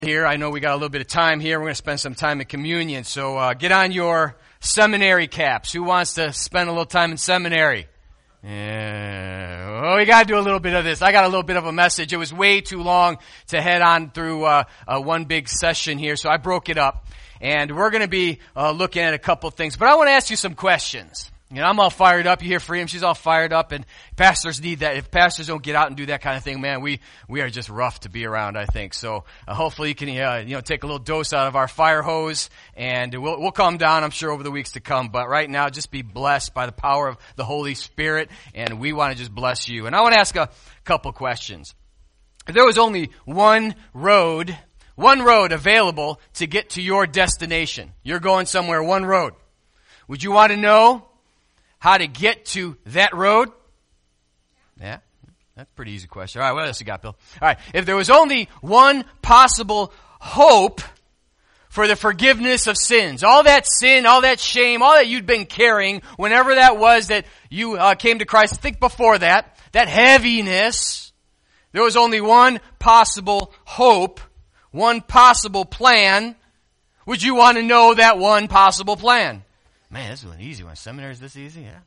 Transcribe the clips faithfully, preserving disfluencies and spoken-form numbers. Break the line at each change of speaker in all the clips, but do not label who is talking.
Here, I know we got a little bit of time here. We're going to spend some time in communion. So uh, get on your seminary caps. Who wants to spend a little time in seminary? Yeah. Oh, we got to do a little bit of this. I got a little bit of a message. It was way too long to head on through uh, uh, one big session here, so I broke it up. And we're going to be uh, looking at a couple things. But I want to ask you some questions. You know, I'm all fired up. You hear Freedom, she's all fired up, and pastors need that. If pastors don't get out and do that kind of thing, man, we, we are just rough to be around, I think. So, uh, hopefully you can, uh, you know, take a little dose out of our fire hose, and we'll, we'll calm down, I'm sure, over the weeks to come. But right now, just be blessed by the power of the Holy Spirit, and we want to just bless you. And I want to ask a couple questions. If there was only one road, one road available to get to your destination, you're going somewhere, one road, would you want to know how to get to that road? Yeah, that's a pretty easy question. All right, what else you got, Bill? All right, if there was only one possible hope for the forgiveness of sins, all that sin, all that shame, all that you'd been carrying, whenever that was that you uh, came to Christ, think before that, that heaviness, there was only one possible hope, one possible plan. Would you want to know that one possible plan? Man, this is an easy one. Seminary is this easy? Yeah.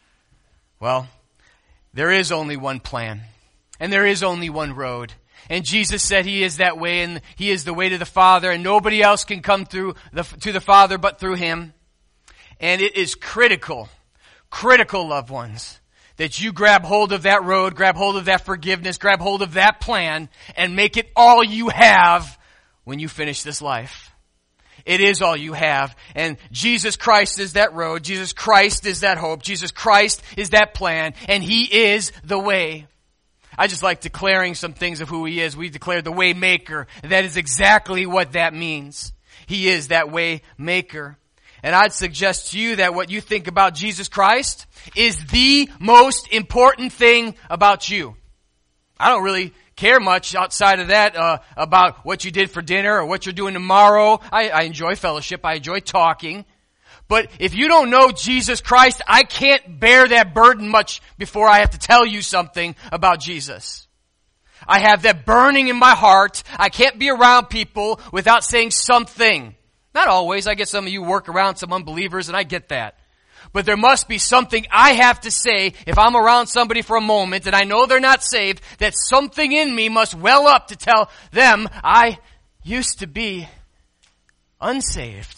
Well, there is only one plan. And there is only one road. And Jesus said He is that way, and He is the way to the Father, and nobody else can come through the, to the Father but through Him. And it is critical, critical, loved ones, that you grab hold of that road, grab hold of that forgiveness, grab hold of that plan, and make it all you have when you finish this life. It is all you have. And Jesus Christ is that road. Jesus Christ is that hope. Jesus Christ is that plan. And He is the way. I just like declaring some things of who He is. We declare the way maker. That is exactly what that means. He is that way maker. And I'd suggest to you that what you think about Jesus Christ is the most important thing about you. I don't really care much outside of that uh, about what you did for dinner or what you're doing tomorrow. I, I enjoy fellowship. I enjoy talking. But if you don't know Jesus Christ, I can't bear that burden much before I have to tell you something about Jesus. I have that burning in my heart. I can't be around people without saying something. Not always. I get some of you work around some unbelievers, and I get that. But there must be something I have to say if I'm around somebody for a moment and I know they're not saved, that something in me must well up to tell them I used to be unsaved.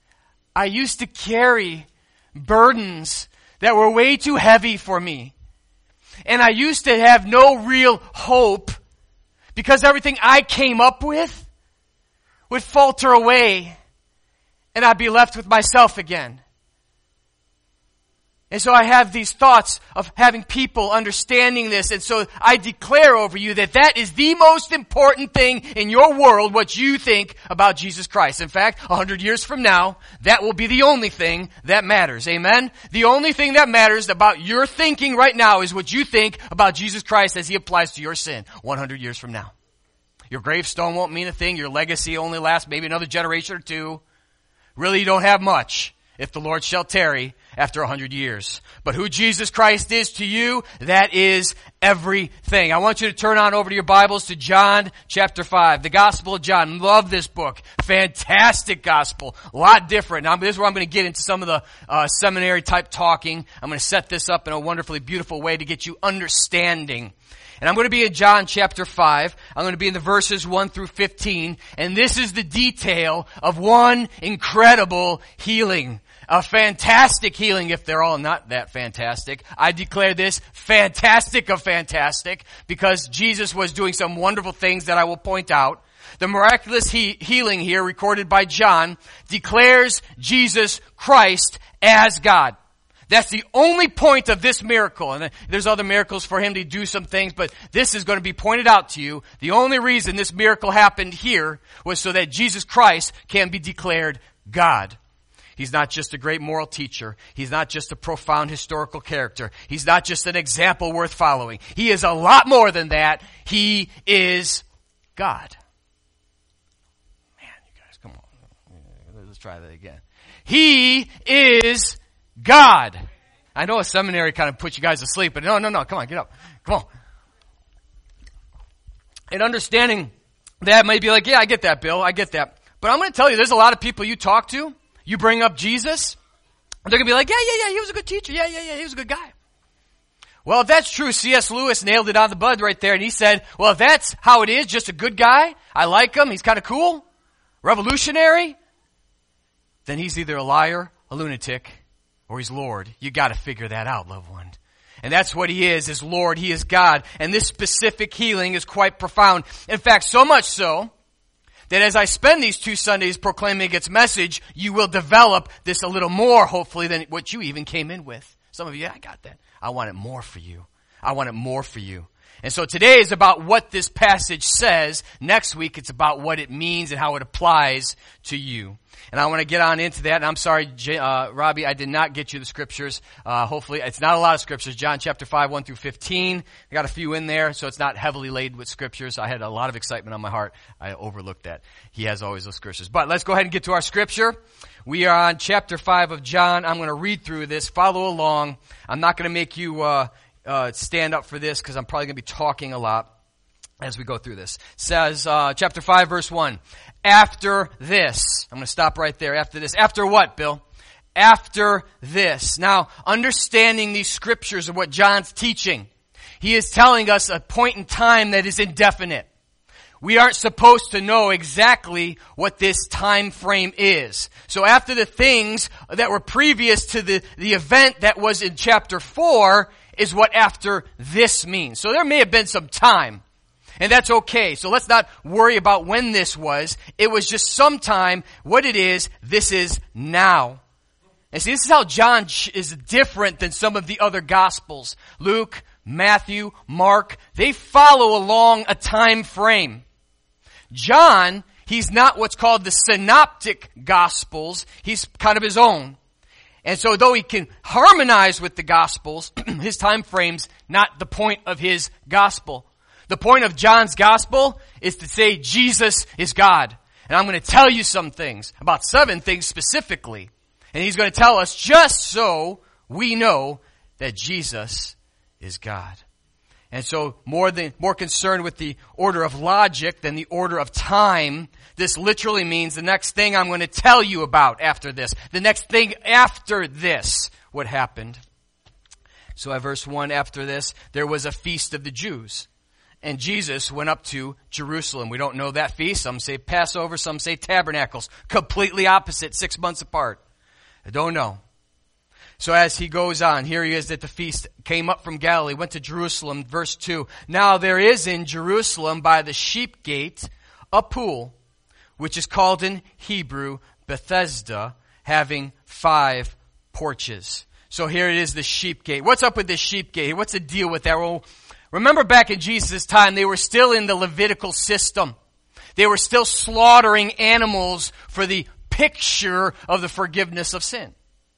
I used to carry burdens that were way too heavy for me. And I used to have no real hope because everything I came up with would falter away and I'd be left with myself again. And so I have these thoughts of having people understanding this. And so I declare over you that that is the most important thing in your world, what you think about Jesus Christ. In fact, a hundred years from now, that will be the only thing that matters. Amen? The only thing that matters about your thinking right now is what you think about Jesus Christ as He applies to your sin one hundred years from now. Your gravestone won't mean a thing. Your legacy only lasts maybe another generation or two. Really, you don't have much if the Lord shall tarry after a hundred years. But who Jesus Christ is to you, that is everything. I want you to turn on over to your Bibles to John chapter five, the Gospel of John. Love this book. Fantastic gospel. A lot different. Now, this is where I'm going to get into some of the uh, seminary type talking. I'm going to set this up in a wonderfully beautiful way to get you understanding. And I'm going to be in John chapter five. I'm going to be in the verses one through fifteen. And this is the detail of one incredible healing. A fantastic healing, if they're all not that fantastic. I declare this fantastic of fantastic because Jesus was doing some wonderful things that I will point out. The miraculous he- healing here recorded by John declares Jesus Christ as God. That's the only point of this miracle. And there's other miracles for Him to do some things, but this is going to be pointed out to you. The only reason this miracle happened here was so that Jesus Christ can be declared God. He's not just a great moral teacher. He's not just a profound historical character. He's not just an example worth following. He is a lot more than that. He is God. Man, you guys, come on. Let's try that again. He is God. I know a seminary kind of puts you guys to sleep, but no, no, no. Come on, get up. Come on. In understanding that might be like, yeah, I get that, Bill. I get that. But I'm going to tell you, there's a lot of people you talk to, you bring up Jesus, and they're going to be like, yeah, yeah, yeah, he was a good teacher. Yeah, yeah, yeah, he was a good guy. Well, if that's true, C S Lewis nailed it on the bud right there, and he said, well, if that's how it is, just a good guy, I like him, he's kind of cool, revolutionary, then he's either a liar, a lunatic, or he's Lord. You got to figure that out, loved one. And that's what he is, is Lord. He is God. And this specific healing is quite profound. In fact, so much so that as I spend these two Sundays proclaiming its message, you will develop this a little more, hopefully, than what you even came in with. Some of you, yeah, I got that. I want it more for you. I want it more for you. And so today is about what this passage says. Next week, it's about what it means and how it applies to you. And I want to get on into that. And I'm sorry, J- uh, Robbie, I did not get you the scriptures. Uh, hopefully, it's not a lot of scriptures. John chapter five, one through fifteen. I got a few in there, so it's not heavily laden with scriptures. I had a lot of excitement on my heart. I overlooked that. He has always those scriptures. But let's go ahead and get to our scripture. We are on chapter five of John. I'm going to read through this. Follow along. I'm not going to make you uh, uh, stand up for this because I'm probably going to be talking a lot as we go through this. It says, uh, chapter five, verse one. After this. I'm going to stop right there. After this. After what, Bill? After this. Now, understanding these scriptures of what John's teaching, he is telling us a point in time that is indefinite. We aren't supposed to know exactly what this time frame is. So after the things that were previous to the, the event that was in chapter four is what after this means. So there may have been some time. And that's okay. So let's not worry about when this was. It was just sometime. What it is, this is now. And see, this is how John is different than some of the other Gospels. Luke, Matthew, Mark, they follow along a time frame. John, he's not what's called the synoptic Gospels. He's kind of his own. And so though he can harmonize with the Gospels, his time frame's not the point of his Gospel. The point of John's gospel is to say Jesus is God. And I'm going to tell you some things, about seven things specifically. And he's going to tell us just so we know that Jesus is God. And so more than, more concerned with the order of logic than the order of time, this literally means the next thing I'm going to tell you about after this. The next thing after this, what happened. So at verse one, after this, there was a feast of the Jews. And Jesus went up to Jerusalem. We don't know that feast. Some say Passover, some say Tabernacles. Completely opposite, six months apart. I don't know. So as he goes on, here he is at the feast, came up from Galilee, went to Jerusalem, verse two. Now there is in Jerusalem by the sheep gate a pool, which is called in Hebrew Bethesda, having five porches. So here it is, the sheep gate. What's up with this sheep gate? What's the deal with that? Well, remember back in Jesus' time, they were still in the Levitical system. They were still slaughtering animals for the picture of the forgiveness of sin.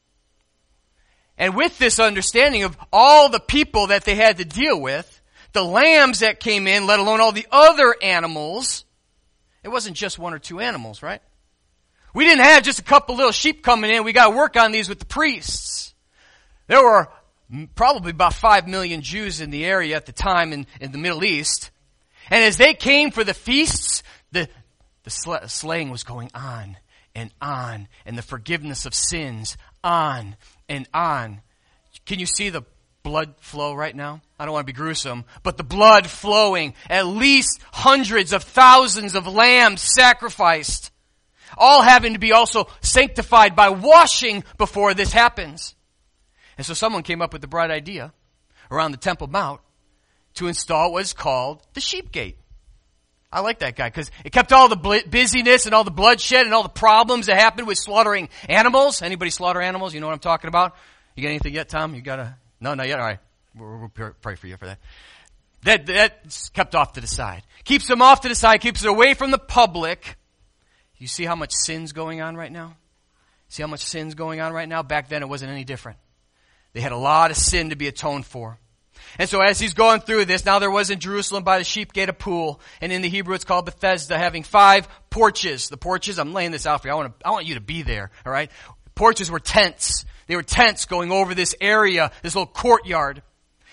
And with this understanding of all the people that they had to deal with, the lambs that came in, let alone all the other animals, it wasn't just one or two animals, right? We didn't have just a couple little sheep coming in. We got to work on these with the priests. There were probably about five million Jews in the area at the time in, in the Middle East. And as they came for the feasts, the, the sl- slaying was going on and on, and the forgiveness of sins on and on. Can you see the blood flow right now? I don't want to be gruesome, but the blood flowing, at least hundreds of thousands of lambs sacrificed, all having to be also sanctified by washing before this happens. And so someone came up with the bright idea around the Temple Mount to install what is called the sheep gate. I like that guy because it kept all the bl- busyness and all the bloodshed and all the problems that happened with slaughtering animals. Anybody slaughter animals? You know what I'm talking about? You got anything yet, Tom? You got a no, not yet. All right, we'll, we'll pray for you for that. That that's kept off to the side. Keeps them off to the side. Keeps it away from the public. You see how much sin's going on right now? See how much sin's going on right now? Back then, it wasn't any different. They had a lot of sin to be atoned for. And so as he's going through this, now there was in Jerusalem by the sheep gate a pool, and in the Hebrew it's called Bethesda, having five porches. The porches, I'm laying this out for you. I want to, I want you to be there, all right? Porches were tents. They were tents going over this area, this little courtyard.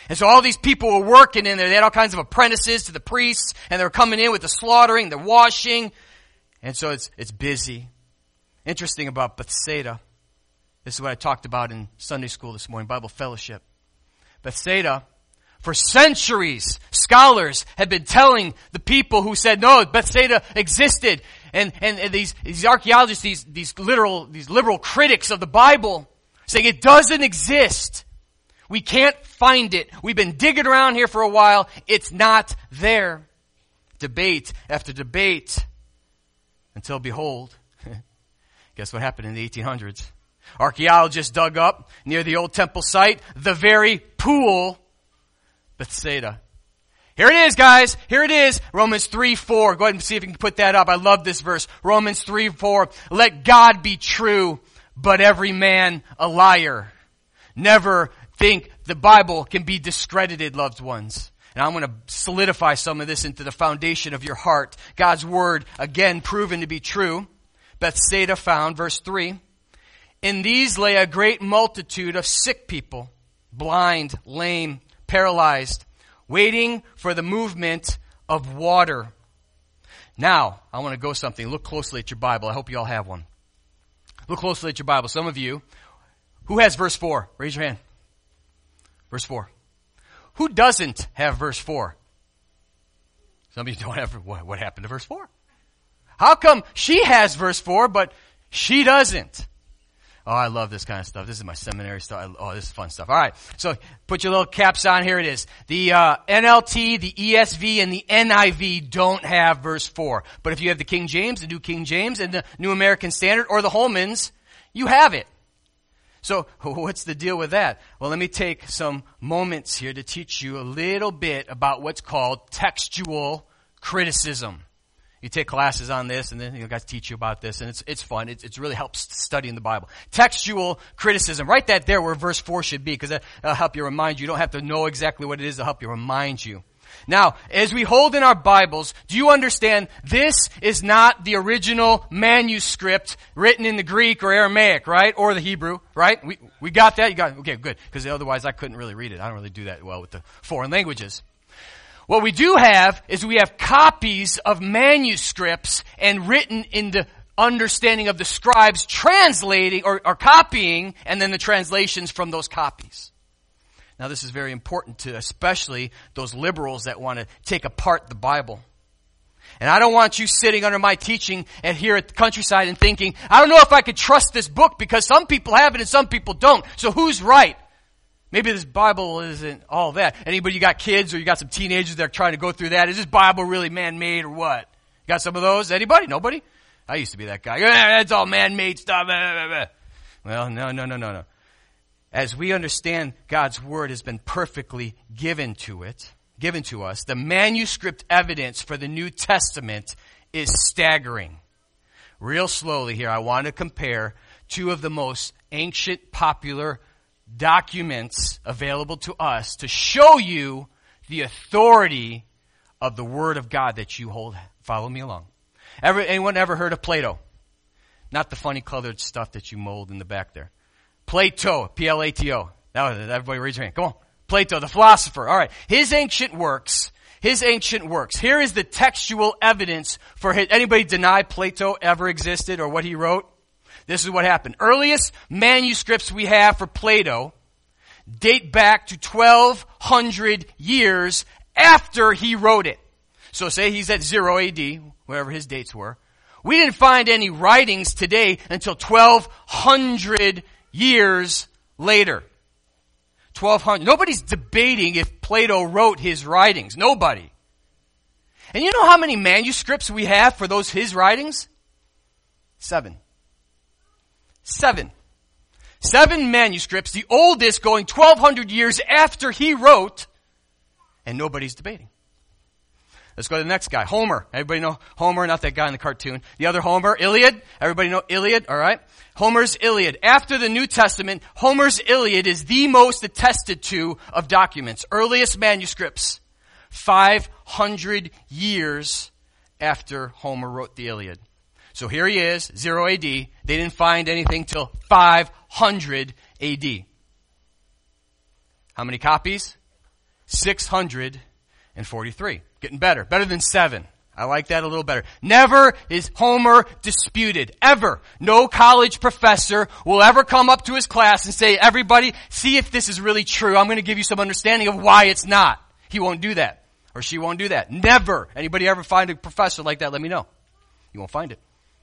And so all these people were working in there. They had all kinds of apprentices to the priests, and they were coming in with the slaughtering, the washing. And so it's it's busy. Interesting about Bethsaida. This is what I talked about in Sunday school this morning, Bible fellowship. Bethsaida, for centuries, scholars have been telling the people who said, no, Bethsaida existed. And, and, and these, these archaeologists, these, these literal, these liberal critics of the Bible, saying it doesn't exist. We can't find it. We've been digging around here for a while. It's not there. Debate after debate. Until behold, guess what happened in the eighteen hundreds? Archaeologists dug up near the old temple site the very pool, Bethsaida. Here it is, guys. Here it is. Romans three four. Go ahead and see if you can put that up. I love this verse. Romans three four. Let God be true, but every man a liar. Never think the Bible can be discredited, loved ones. And I'm going to solidify some of this into the foundation of your heart. God's word, again, proven to be true. Bethsaida found, verse three. In these lay a great multitude of sick people, blind, lame, paralyzed, waiting for the movement of water. Now, I want to go something. Look closely at your Bible. I hope you all have one. Look closely at your Bible. Some of you, who has verse four? Raise your hand. Verse four. Who doesn't have verse four? Some of you don't have, what, what happened to verse four? How come she has verse four, but she doesn't? Oh, I love this kind of stuff. This is my seminary stuff. Oh, this is fun stuff. All right. So put your little caps on. Here it is. The uh, N L T, the E S V, and the N I V don't have verse four. But if you have the King James, the New King James, and the New American Standard, or the Holman's, you have it. So what's the deal with that? Well, let me take some moments here to teach you a little bit about what's called textual criticism. You take classes on this, and then you know, guys teach you about this, and it's it's fun. It it's really helps studying the Bible. Textual criticism. Write that there where verse four should be, because that'll help you remind you. You don't have to know exactly what it is to help you remind you. Now, as we hold in our Bibles, do you understand this is not the original manuscript written in the Greek or Aramaic, right? Or the Hebrew, right? We we got that? You got it? Okay, good. Because otherwise I couldn't really read it. I don't really do that well with the foreign languages. What we do have is we have copies of manuscripts and written in the understanding of the scribes translating or, or copying, and then the translations from those copies. Now, this is very important to especially those liberals that want to take apart the Bible. And I don't want you sitting under my teaching and here at the Countryside and thinking, I don't know if I could trust this book because some people have it and some people don't. So who's right? Maybe this Bible isn't all that. Anybody, you got kids or you got some teenagers that are trying to go through that? Is this Bible really man-made or what? You got some of those? Anybody? Nobody? I used to be that guy. Yeah, that's all man-made stuff. Well, no, no, no, no, no. As we understand God's word has been perfectly given to it, given to us, the manuscript evidence for the New Testament is staggering. Real slowly here, I want to compare two of the most ancient, popular documents available to us to show you the authority of the Word of God that you hold. Follow me along. Ever, anyone ever heard of Plato? Not the funny colored stuff that you mold in the back there. Plato, P L A T O. Now, everybody raise your hand. Come on. Plato, the philosopher. All right. His ancient works, his ancient works. Here is the textual evidence for his. Anybody deny Plato ever existed or what he wrote? This is what happened. Earliest manuscripts we have for Plato date back to twelve hundred years after he wrote it. So say he's at zero A D, whatever his dates were. We didn't find any writings today until twelve hundred years later. twelve hundred. Nobody's debating if Plato wrote his writings. Nobody. And you know how many manuscripts we have for those his writings? Seven. Seven. Seven manuscripts, the oldest going twelve hundred years after he wrote, and nobody's debating. Let's go to the next guy, Homer. Everybody know Homer, not that guy in the cartoon. The other Homer, Iliad. Everybody know Iliad, all right? Homer's Iliad. After the New Testament, Homer's Iliad is the most attested to of documents. Earliest manuscripts, five hundred years after Homer wrote the Iliad. So here he is, zero A D. They didn't find anything till five hundred A D. How many copies? six hundred forty-three. Getting better. Better than seven. I like that a little better. Never is Homer disputed. Ever. No college professor will ever come up to his class and say, everybody, see if this is really true. I'm going to give you some understanding of why it's not. He won't do that. Or she won't do that. Never. Anybody ever find a professor like that? Let me know. You won't find it.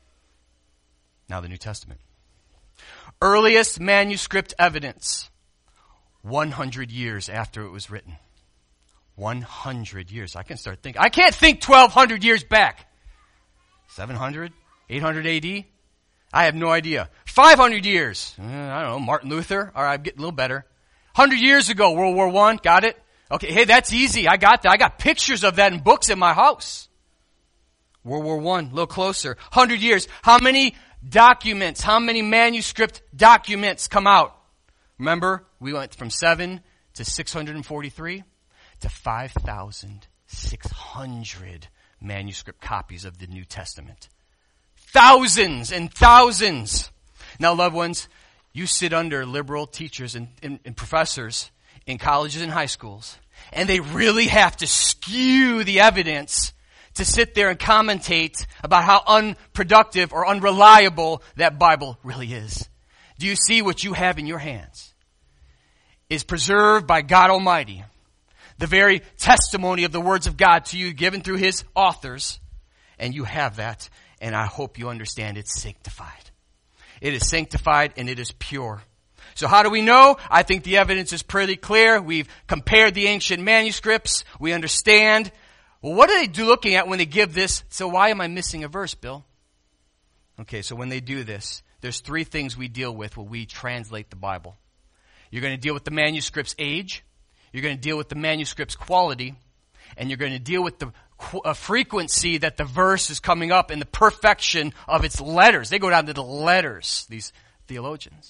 Now the New Testament. Earliest manuscript evidence. one hundred years after it was written. one hundred years. I can start thinking. I can't think twelve hundred years back. seven hundred? eight hundred A D? I have no idea. five hundred years. Uh, I don't know. Martin Luther. All right, I'm getting a little better. one hundred years ago, World War One. Got it? Okay, hey, that's easy. I got that. I got pictures of that in books in my house. World War One, a little closer. one hundred years. How many documents, how many manuscript documents come out? Remember, we went from seven to six hundred forty-three. To five thousand six hundred manuscript copies of the New Testament. Thousands and thousands. Now, loved ones, you sit under liberal teachers and, and, and professors in colleges and high schools, and they really have to skew the evidence to sit there and commentate about how unproductive or unreliable that Bible really is. Do you see what you have in your hands is preserved by God Almighty? The very testimony of the words of God to you given through His authors. And you have that. And I hope you understand it's sanctified. It is sanctified and it is pure. So how do we know? I think the evidence is pretty clear. We've compared the ancient manuscripts. We understand. Well, what are they do looking at when they give this? So why am I missing a verse, Bill? Okay, so when they do this, there's three things we deal with when we translate the Bible. You're going to deal with the manuscript's age. You're going to deal with the manuscript's quality, and you're going to deal with the qu- uh, frequency that the verse is coming up and the perfection of its letters. They go down to the letters, these theologians.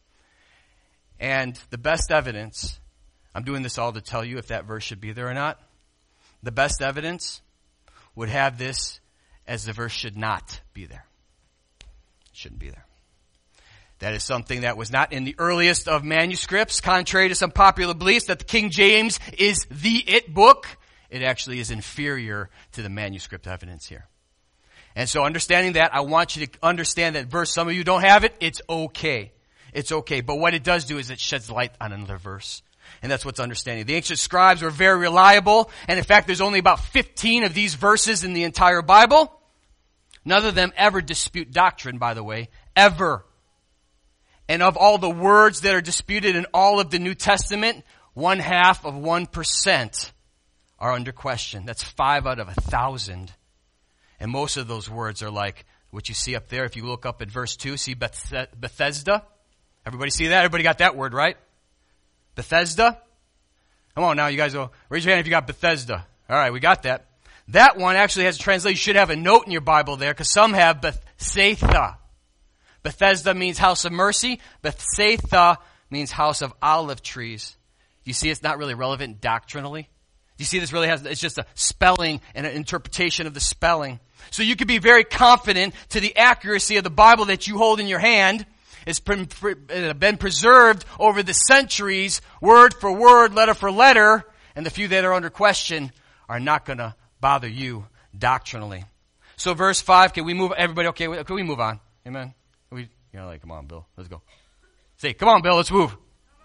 And the best evidence, I'm doing this all to tell you if that verse should be there or not. The best evidence would have this as the verse should not be there. It shouldn't be there. That is something that was not in the earliest of manuscripts, contrary to some popular beliefs that the King James is the it book. It actually is inferior to the manuscript evidence here. And so understanding that, I want you to understand that verse. Some of you don't have it. It's okay. It's okay. But what it does do is it sheds light on another verse. And that's what's understanding. The ancient scribes were very reliable. And in fact, there's only about fifteen of these verses in the entire Bible. None of them ever dispute doctrine, by the way. Ever. And of all the words that are disputed in all of the New Testament, one half of one percent are under question. That's five out of a thousand. And most of those words are like what you see up there. If you look up at verse two, see Beth- Bethesda? Everybody see that? Everybody got that word, right? Bethesda? Come on now, you guys go. Raise your hand if you got Bethesda. All right, we got that. That one actually has a translation. You should have a note in your Bible there because some have Bethsaida. Bethesda means house of mercy. Bethsaida means house of olive trees. You see it's not really relevant doctrinally? Do you see this really has, it's just a spelling and an interpretation of the spelling. So you could be very confident to the accuracy of the Bible that you hold in your hand. It's been preserved over the centuries, word for word, letter for letter, and the few that are under question are not going to bother you doctrinally. So verse five, can we move, everybody okay? Can we move on? Amen? We, you know, like, come on, Bill, let's go. Say, come on, Bill, let's move.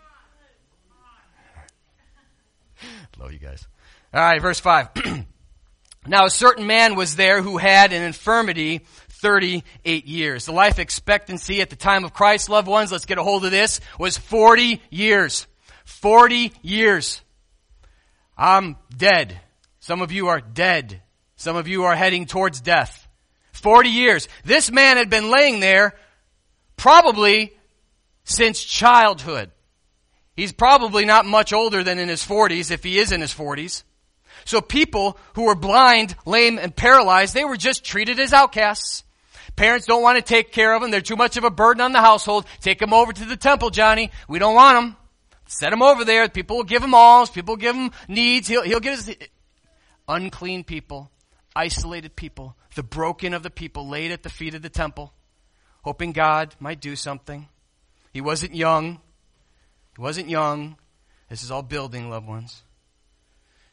Love you guys. All right, verse five. Now a certain man was there who had an infirmity thirty-eight years. The life expectancy at the time of Christ, loved ones, let's get a hold of this, was forty years. forty years. I'm dead. Some of you are dead. Some of you are heading towards death. forty years. This man had been laying there probably since childhood. He's probably not much older than in his forties, if he is in his forties. So people who were blind, lame, and paralyzed, they were just treated as outcasts. Parents don't want to take care of them. They're too much of a burden on the household. Take them over to the temple, Johnny. We don't want them. Set him over there. People will give him alms. People will give him needs. He'll, he'll get his... Unclean people, isolated people, the broken of the people laid at the feet of the temple, hoping God might do something. He wasn't young. He wasn't young. This is all building, loved ones.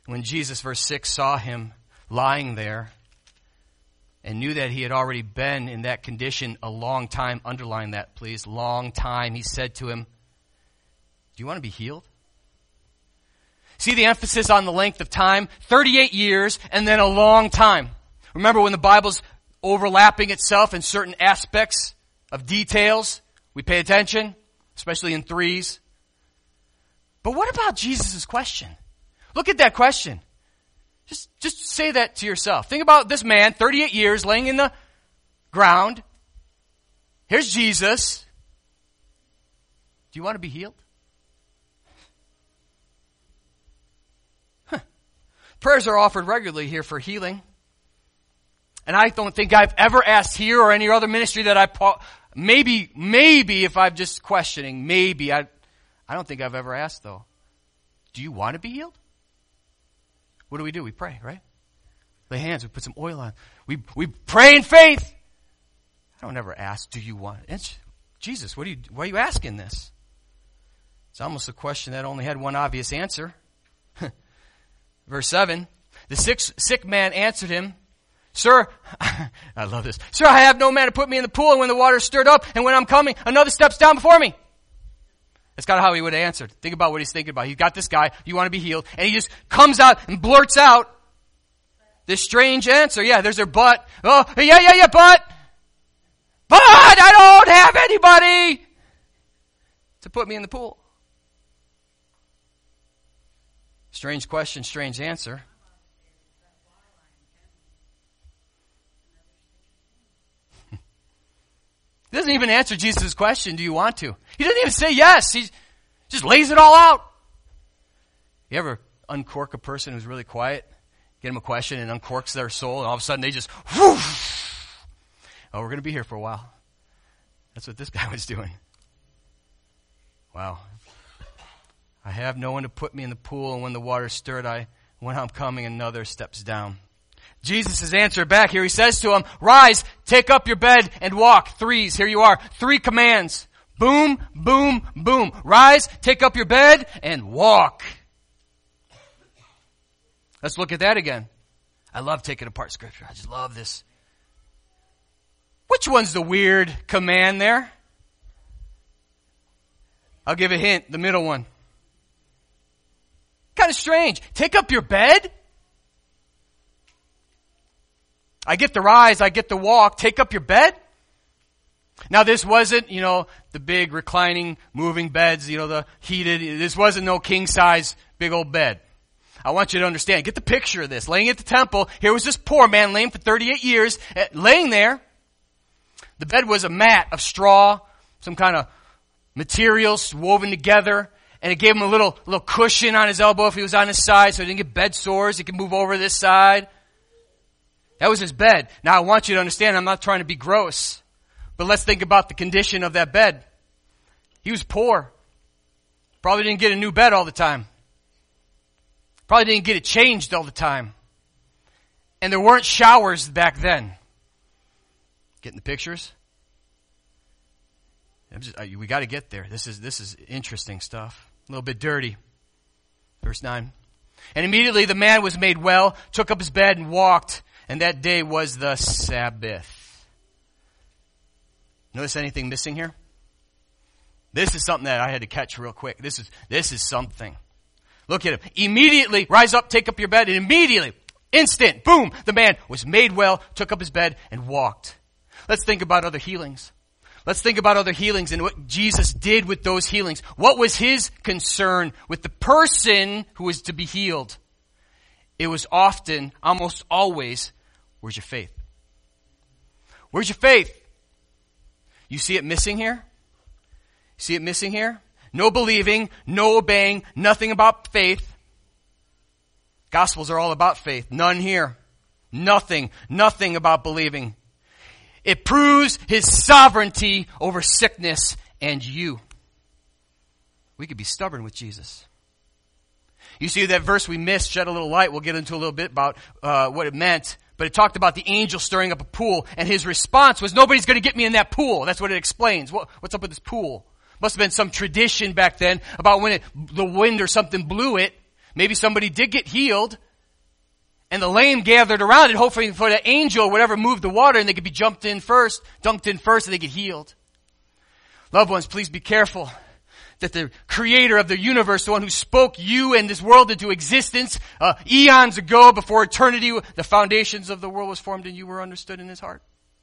when Jesus, verse six, saw him lying there and knew that he had already been in that condition a long time, underline that please, long time, he said to him, do you want to be healed? See the emphasis on the length of time? thirty-eight years and then a long time. Remember when the Bible's overlapping itself in certain aspects of details, we pay attention, especially in threes. But what about Jesus' question? Look at that question. Just, just say that to yourself. Think about this man, thirty-eight years, laying in the ground. Here's Jesus. Do you want to be healed? Huh. Prayers are offered regularly here for healing. And I don't think I've ever asked here or any other ministry that I, maybe, maybe if I'm just questioning, maybe, I, I don't think I've ever asked though. Do you want to be healed? What do we do? We pray, right? Lay hands, we put some oil on. We we pray in faith. I don't ever ask, do you want it? It's, Jesus, what are you, why are you asking this? It's almost a question that only had one obvious answer. Verse seven, the sick, sick man answered him, Sir, I love this. Sir, I have no man to put me in the pool, and when the water is stirred up, and when I'm coming, another steps down before me. That's kind of how he would have answered. Think about what he's thinking about. He's got this guy, you want to be healed, and he just comes out and blurts out this strange answer. Yeah, there's their but. Oh, yeah, yeah, yeah, but. But I don't have anybody to put me in the pool. Strange question, strange answer. He doesn't even answer Jesus' question, do you want to? He doesn't even say yes. He just lays it all out. You ever uncork a person who's really quiet? Get them a question and uncorks their soul, and all of a sudden they just, whoosh. Oh, we're going to be here for a while. That's what this guy was doing. Wow. I have no one to put me in the pool, and when the water's stirred, I, when I'm coming, another steps down. Jesus' answer back here, he says to him, rise, take up your bed, and walk. Threes, here you are. Three commands. Boom, boom, boom. Rise, take up your bed, and walk. Let's look at that again. I love taking apart Scripture. I just love this. Which one's the weird command there? I'll give a hint, the middle one. Kind of strange. Take up your bed? I get the rise, I get the walk, take up your bed. Now this wasn't, you know, the big reclining, moving beds, you know, the heated, this wasn't no king size, big old bed. I want you to understand, get the picture of this. Laying at the temple, here was this poor man laying for thirty-eight years, laying there. The bed was a mat of straw, some kind of materials woven together, and it gave him a little, little cushion on his elbow if he was on his side, so he didn't get bed sores, he could move over this side. That was his bed. Now I want you to understand, I'm not trying to be gross, but let's think about the condition of that bed. He was poor. Probably didn't get a new bed all the time. Probably didn't get it changed all the time. And there weren't showers back then. Getting the pictures? I'm just, we got to get there. This is, this is interesting stuff. A little bit dirty. Verse nine. And immediately the man was made well, took up his bed and walked. And that day was the Sabbath. Notice anything missing here? This is something that I had to catch real quick. This is, this is something. Look at him. Immediately, rise up, take up your bed, and immediately, instant, boom, the man was made well, took up his bed, and walked. Let's think about other healings. Let's think about other healings and what Jesus did with those healings. What was his concern with the person who was to be healed? It was often, almost always, where's your faith? Where's your faith? You see it missing here? See it missing here? No believing, no obeying, nothing about faith. Gospels are all about faith. None here. Nothing, nothing about believing. It proves his sovereignty over sickness and you. We could be stubborn with Jesus. You see that verse we missed, shed a little light. We'll get into a little bit about uh, what it meant. But it talked about the angel stirring up a pool. And his response was, nobody's going to get me in that pool. That's what it explains. What, what's up with this pool? Must have been some tradition back then about when it, the wind or something blew it. Maybe somebody did get healed, and the lame gathered around it, hoping for the angel or whatever moved the water, and they could be jumped in first, dunked in first, and they get healed. Loved ones, please be careful that the creator of the universe, the one who spoke you and this world into existence uh, eons ago, before eternity, the foundations of the world was formed and you were understood in his heart,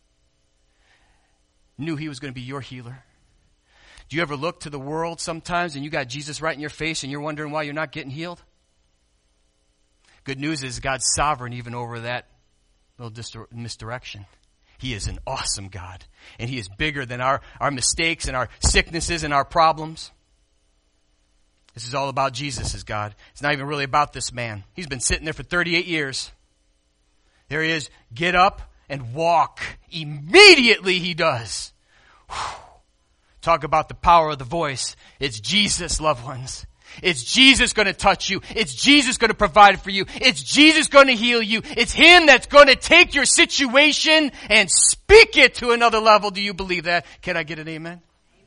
knew he was going to be your healer. Do you ever look to the world sometimes and you got Jesus right in your face and you're wondering why you're not getting healed? Good news is God's sovereign even over that little distor- misdirection. He is an awesome God, and he is bigger than our, our mistakes and our sicknesses and our problems. This is all about Jesus as God. It's not even really about this man. He's been sitting there for thirty-eight years. There he is. Get up and walk. Immediately he does. Whew. Talk about the power of the voice. It's Jesus, loved ones. It's Jesus going to touch you. It's Jesus going to provide for you. It's Jesus going to heal you. It's him that's going to take your situation and speak it to another level. Do you believe that? Can I get an amen? Amen.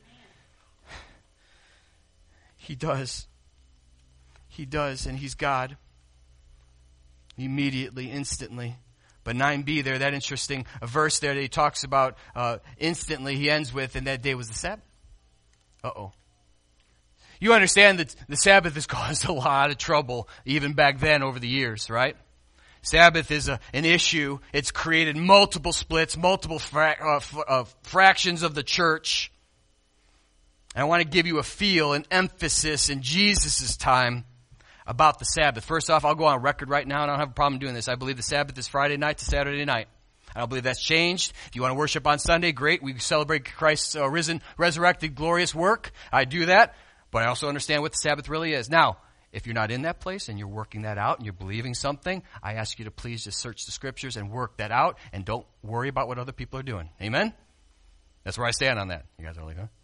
He does. He does, and he's God. Immediately, instantly. But nine b there, that interesting a verse there that he talks about uh, instantly, he ends with, and that day was the Sabbath. Uh-oh. You understand that the Sabbath has caused a lot of trouble even back then over the years, right? Sabbath is a, an issue. It's created multiple splits, multiple fra- uh, f- uh, fractions of the church. And I want to give you a feel, an emphasis in Jesus' time about the Sabbath. First off, I'll go on record right now, and I don't have a problem doing this. I believe the Sabbath is Friday night to Saturday night. I don't believe that's changed. If you want to worship on Sunday, great. We celebrate Christ's uh, risen, resurrected, glorious work. I do that. But I also understand what the Sabbath really is. Now, if you're not in that place and you're working that out and you're believing something, I ask you to please just search the scriptures and work that out and don't worry about what other people are doing. Amen? That's where I stand on that. You guys are like, huh?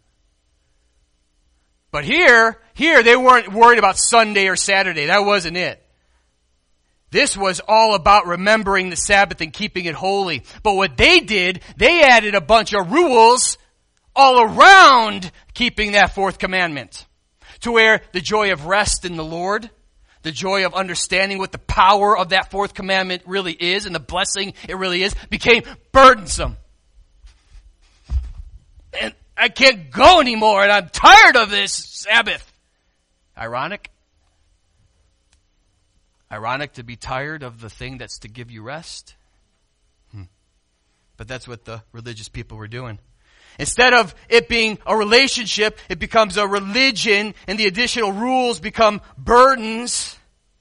But here, here they weren't worried about Sunday or Saturday. That wasn't it. This was all about remembering the Sabbath and keeping it holy. But what they did, they added a bunch of rules all around keeping that fourth commandment. To where the joy of rest in the Lord, the joy of understanding what the power of that fourth commandment really is and the blessing it really is, became burdensome. And I can't go anymore, and I'm tired of this Sabbath. Ironic? Ironic to be tired of the thing that's to give you rest? Hmm. But that's what the religious people were doing. Instead of it being a relationship, it becomes a religion, and the additional rules become burdens.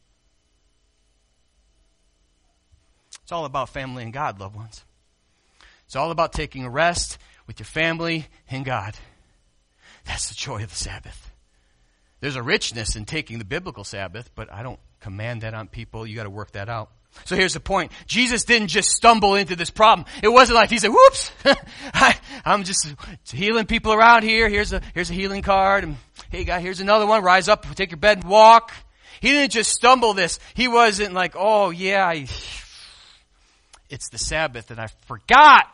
It's all about family and God, loved ones. It's all about taking a rest with your family and God. That's the joy of the Sabbath. There's a richness in taking the biblical Sabbath, but I don't command that on people. You got to work that out. So here's the point. Jesus didn't just stumble into this problem. It wasn't like he said, whoops, I, I'm just healing people around here. Here's a, here's a healing card. And hey, guy, here's another one. Rise up, take your bed and walk. He didn't just stumble this. He wasn't like, oh yeah, I, it's the Sabbath and I forgot.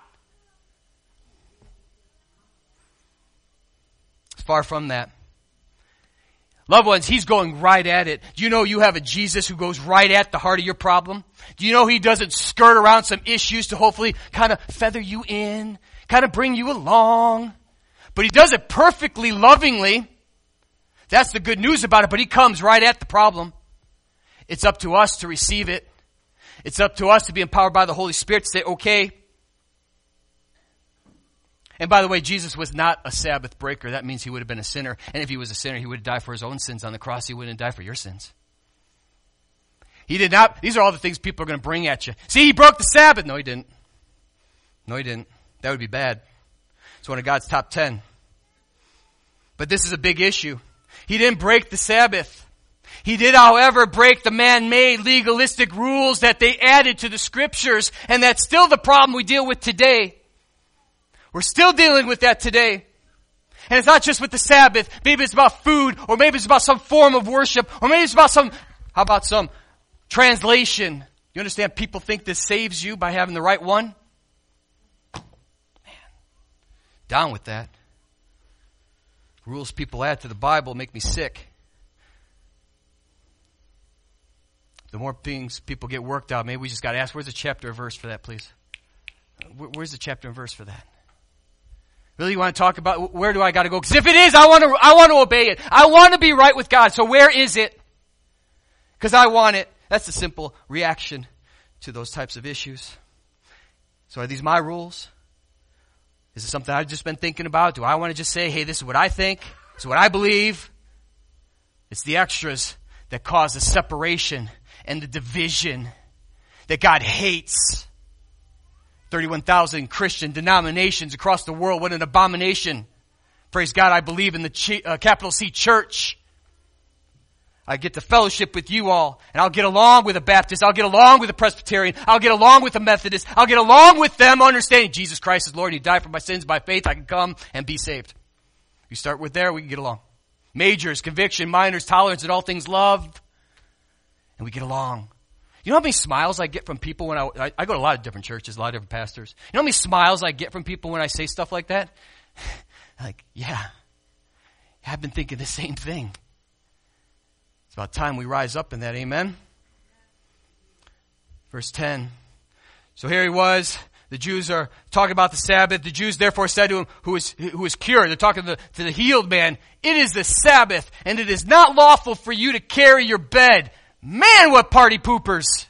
It's far from that. Loved ones, he's going right at it. Do you know you have a Jesus who goes right at the heart of your problem? Do you know he doesn't skirt around some issues to hopefully kind of feather you in, kind of bring you along? But he does it perfectly lovingly. That's the good news about it, but he comes right at the problem. It's up to us to receive it. It's up to us to be empowered by the Holy Spirit to say, okay. And by the way, Jesus was not a Sabbath breaker. That means he would have been a sinner. And if he was a sinner, he would die for his own sins on the cross. He wouldn't die for your sins. He did not. These are all the things people are going to bring at you. See, he broke the Sabbath. No, he didn't. No, he didn't. That would be bad. It's one of God's top ten. But this is a big issue. He didn't break the Sabbath. He did, however, break the man-made legalistic rules that they added to the scriptures. And that's still the problem we deal with today. We're still dealing with that today. And it's not just with the Sabbath. Maybe it's about food, or maybe it's about some form of worship, or maybe it's about some, how about some translation? You understand people think this saves you by having the right one? Man, down with that. Rules people add to the Bible make me sick. the more things people get worked out, maybe we just got to ask, where's the chapter or verse for that, please? Where, where's the chapter and verse for that? Really, you want to talk about where do I got to go? Because if it is, I want to, I want to obey it. I want to be right with God. So where is it? Because I want it. That's the simple reaction to those types of issues. So are these my rules? Is it something I've just been thinking about? Do I want to just say, hey, this is what I think. This is what I believe. It's the extras that cause the separation and the division that God hates. thirty-one thousand Christian denominations across the world. What an abomination. Praise God, I believe in the Ch- uh, capital C church. I get to fellowship with you all, and I'll get along with a Baptist. I'll get along with a Presbyterian. I'll get along with a Methodist. I'll get along with them understanding Jesus Christ is Lord and He died for my sins. By faith, I can come and be saved. You start with there, we can get along. Majors, conviction, minors, tolerance, and all things loved. And we get along. You know how many smiles I get from people when I, I, I go to a lot of different churches, a lot of different pastors. You know how many smiles I get from people when I say stuff like that? Like, yeah, I've been thinking the same thing. It's about time we rise up in that, amen? Verse ten. So here he was. The Jews are talking about the Sabbath. The Jews therefore said to him, who is, who is cured, they're talking to the, to the healed man, it is the Sabbath, and it is not lawful for you to carry your bed. Man, what party poopers.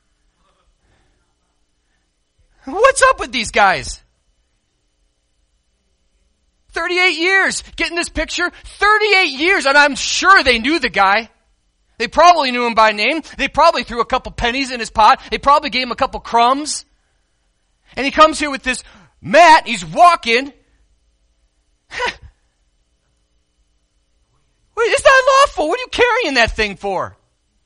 What's up with these guys? thirty-eight years. Getting this picture? thirty-eight years, and I'm sure they knew the guy. They probably knew him by name. They probably threw a couple pennies in his pot. They probably gave him a couple crumbs. And he comes here with this mat. He's walking. Wait, it's not lawful. What are you carrying that thing for?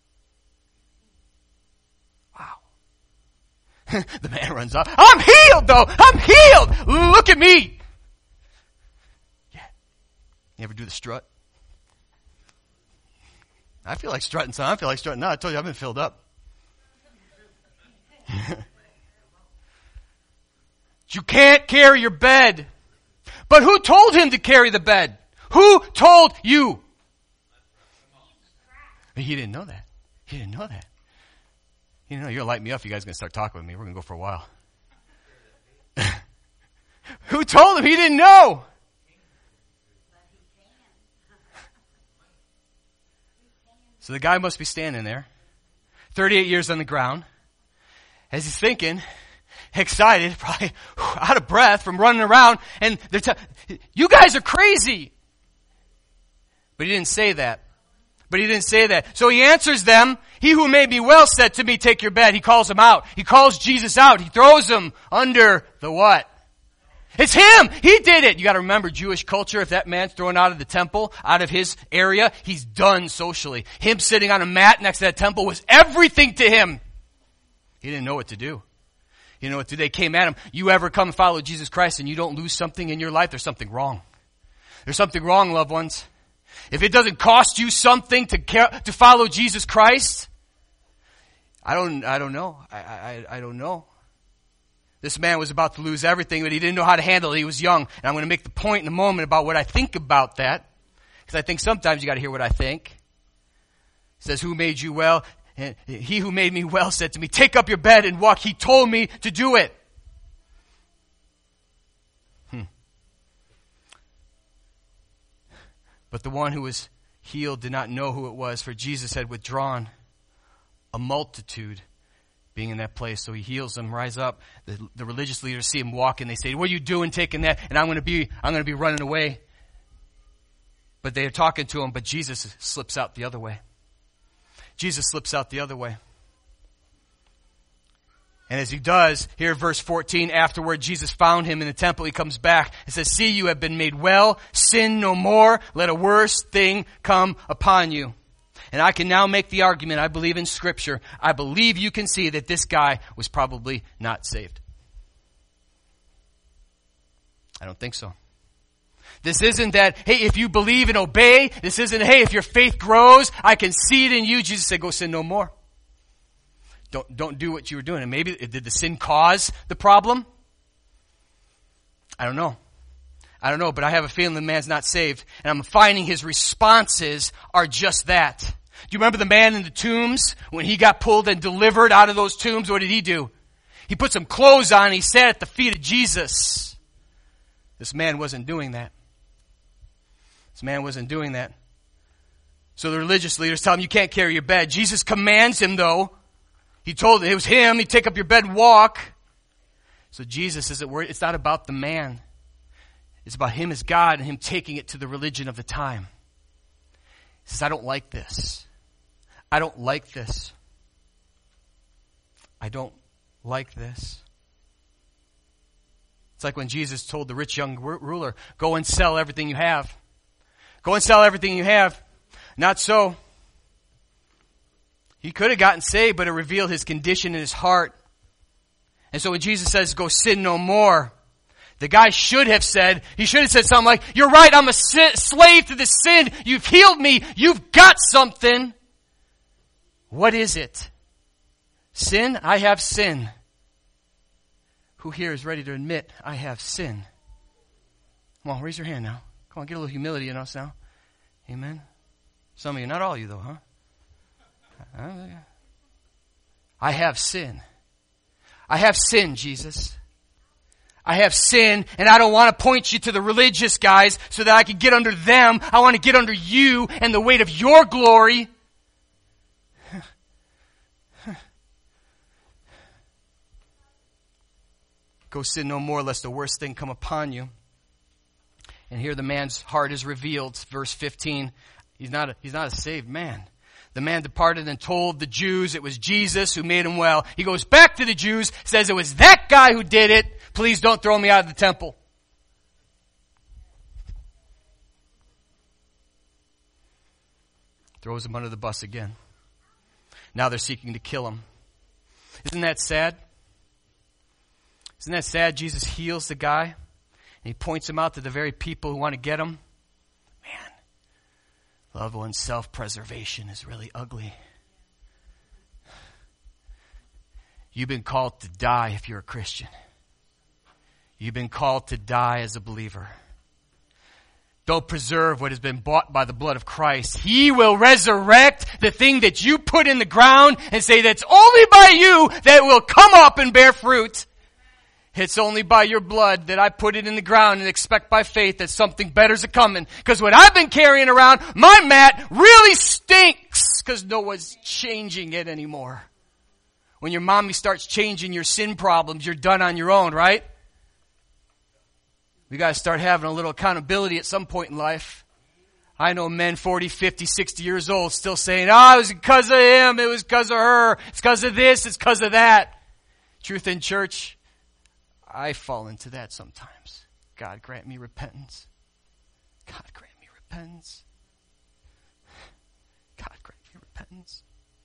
Wow. The man runs up. I'm healed, though. I'm healed. Look at me. Yeah. You ever do the strut? I feel like strutting some. I feel like strutting. No, I told you I've been filled up. You can't carry your bed. But who told him to carry the bed? Who told you? He didn't know that. He didn't know that. You know, you're going to light me up. You guys are going to start talking with me. We're going to go for a while. Who told him? He didn't know. So the guy must be standing there, thirty-eight years on the ground, as he's thinking, excited, probably out of breath from running around, and they're t- you guys are crazy. But he didn't say that. But he didn't say that. So he answers them, he who made me well said to me, take your bed. He calls him out. He calls Jesus out. He throws him under the what? It's him! He did it! You gotta remember, Jewish culture, if that man's thrown out of the temple, out of his area, he's done socially. Him sitting on a mat next to that temple was everything to him. He didn't know what to do. You know what to do? They came at him. You ever come and follow Jesus Christ and you don't lose something in your life, there's something wrong. There's something wrong, loved ones. If it doesn't cost you something to care, to follow Jesus Christ, I don't, I don't know. I, I, I don't know. This man was about to lose everything, but he didn't know how to handle it. He was young. And I'm going to make the point in a moment about what I think about that. Because I think sometimes you got to hear what I think. It says, who made you well? And he who made me well said to me, take up your bed and walk. He told me to do it. Hmm. But the one who was healed did not know who it was, for Jesus had withdrawn a multitude being in that place. So he heals them, rise up. The, the religious leaders see him walking. They say, what are you doing taking that? And I'm going to be, I'm going to be running away. But they're talking to him, but Jesus slips out the other way. Jesus slips out the other way. And as he does, here verse fourteen, afterward Jesus found him in the temple. He comes back and says, see, you have been made well. Sin no more. Let a worse thing come upon you. And I can now make the argument, I believe in Scripture, I believe you can see that this guy was probably not saved. I don't think so. This isn't that, hey, if you believe and obey, this isn't, hey, if your faith grows, I can see it in you. Jesus said, go sin no more. Don't, don't do what you were doing. And maybe, did the sin cause the problem? I don't know. I don't know, but I have a feeling the man's not saved. And I'm finding his responses are just that. Do you remember the man in the tombs? When he got pulled and delivered out of those tombs, what did he do? He put some clothes on and he sat at the feet of Jesus. This man wasn't doing that. This man wasn't doing that. So the religious leaders tell him, you can't carry your bed. Jesus commands him, though. He told it was him. He'd take up your bed and walk. So Jesus isn't worried. It's not about the man. It's about him as God and him taking it to the religion of the time. He says, I don't like this. I don't like this. I don't like this. It's like when Jesus told the rich young ruler, go and sell everything you have. Go and sell everything you have. Not so. He could have gotten saved, but it revealed his condition in his heart. And so when Jesus says, go sin no more, the guy should have said, he should have said something like, you're right, I'm a si- slave to this sin. You've healed me. You've got something. What is it? Sin? I have sin. Who here is ready to admit, I have sin? Come on, raise your hand now. Come on, get a little humility in us now. Amen. Some of you, not all of you though, huh? I have sin. I have sin, Jesus. I have sin, and I don't want to point you to the religious guys so that I can get under them. I want to get under you and the weight of your glory. Go sin no more, lest the worst thing come upon you. And here the man's heart is revealed. Verse fifteen. He's not a, he's not a saved man. The man departed and told the Jews it was Jesus who made him well. He goes back to the Jews, says it was that guy who did it. Please don't throw me out of the temple. Throws him under the bus again. Now they're seeking to kill him. Isn't that sad? Isn't that sad? Jesus heals the guy, and he points him out to the very people who want to get him. Man, love one's self-preservation is really ugly. You've been called to die if you're a Christian. You've been called to die as a believer. Don't preserve what has been bought by the blood of Christ. He will resurrect the thing that you put in the ground and say that's only by you that will come up and bear fruit. It's only by your blood that I put it in the ground and expect by faith that something better's a coming. Because what I've been carrying around, my mat really stinks because no one's changing it anymore. When your mommy starts changing your sin problems, you're done on your own, right? We got to start having a little accountability at some point in life. I know men forty, fifty, sixty years old still saying, oh, it was because of him, it was because of her, it's because of this, it's because of that. Truth in church, I fall into that sometimes. God grant me repentance. God grant me repentance. God grant me repentance.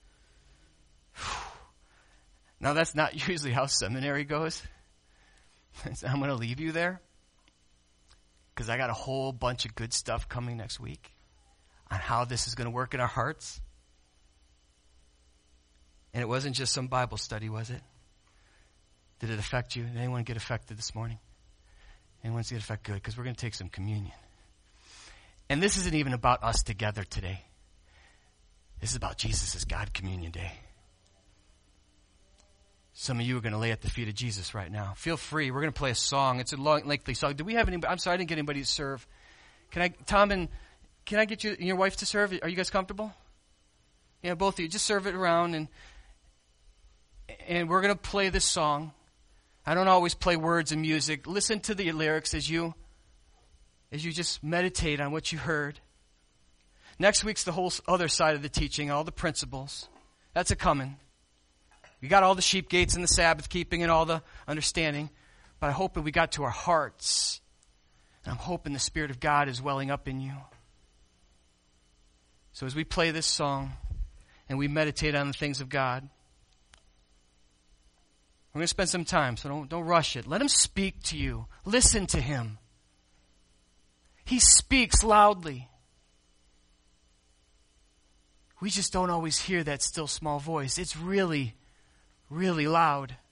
Now that's not usually how seminary goes. I'm going to leave you there because I got a whole bunch of good stuff coming next week on how this is going to work in our hearts. And it wasn't just some Bible study, was it? Did it affect you? Did anyone get affected this morning? Anyone get affected? Good, because we're going to take some communion. And this isn't even about us together today. This is about Jesus' God Communion Day. Some of you are going to lay at the feet of Jesus right now. Feel free. We're going to play a song. It's a long, lengthy song. Do we have anybody? I'm sorry, I didn't get anybody to serve. Can I, Tom and, can I get you and your wife to serve? Are you guys comfortable? Yeah, both of you. Just serve it around, and and we're going to play this song. I don't always play words and music. Listen to the lyrics as you, as you just meditate on what you heard. Next week's the whole other side of the teaching, all the principles. That's a coming. We got all the sheep gates and the Sabbath keeping and all the understanding. But I hope that we got to our hearts. And I'm hoping the Spirit of God is welling up in you. So as we play this song and we meditate on the things of God, we're going to spend some time, so don't, don't rush it. Let Him speak to you. Listen to Him. He speaks loudly. We just don't always hear that still small voice. It's really, really loud.